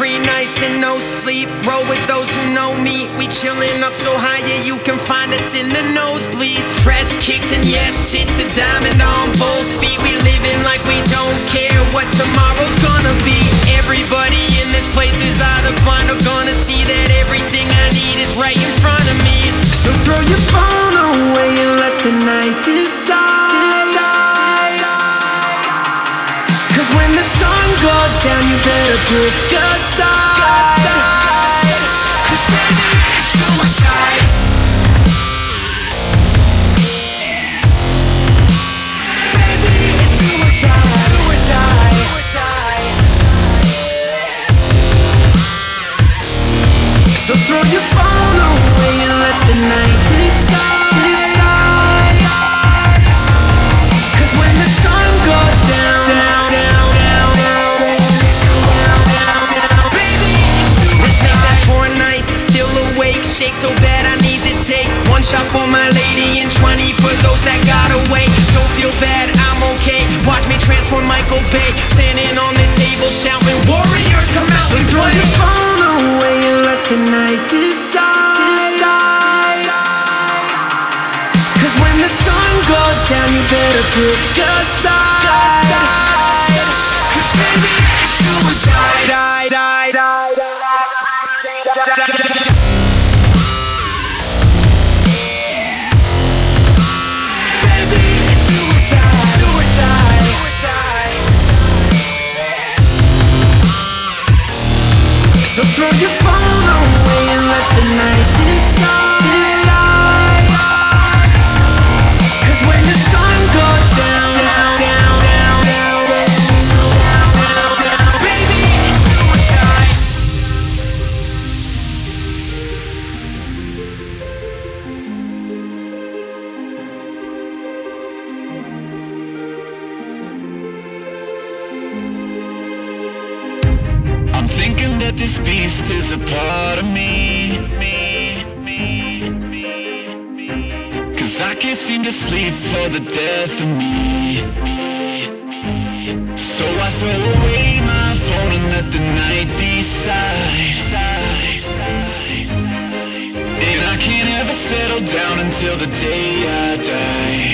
3 nights and no sleep. Roll with those who know me. We chillin' up so high, yeah, you can find us in the nosebleeds. Fresh kicks and yes, it's a diamond on both feet. We living like we don't care what tomorrow's gonna be. Everybody in this place is out of line. Are gonna see that everything I need is right in front of me. So throw your phone away and let the night decide. Cause when the sun goes down, you better pick a side. Cause baby, it's do or die. Baby, it's do or die. Do or die. So throw your phone away and let the night decide. Cause when the sun goes down, baby, let's take that 4 nights, still awake. Shake so bad I need to take 1 shot for my lady and 20 for those that got away. Don't feel bad, I'm okay. Watch me transform Michael Bay, standing on the table shouting, warriors come out. So throw your phone away and let the night decide. Cause when the sun goes down, you better pick a side. Cause baby, it's do or die. Baby, it's do or die. Do or die. So throw your phone away and let the night decide. Cause when the sun goes down, baby, it's do or die. I'm thinking that this beast is a part of me. Cause I can't seem to sleep for the death of me. So I throw away my phone and let the night decide. And I can't ever settle down until the day I die.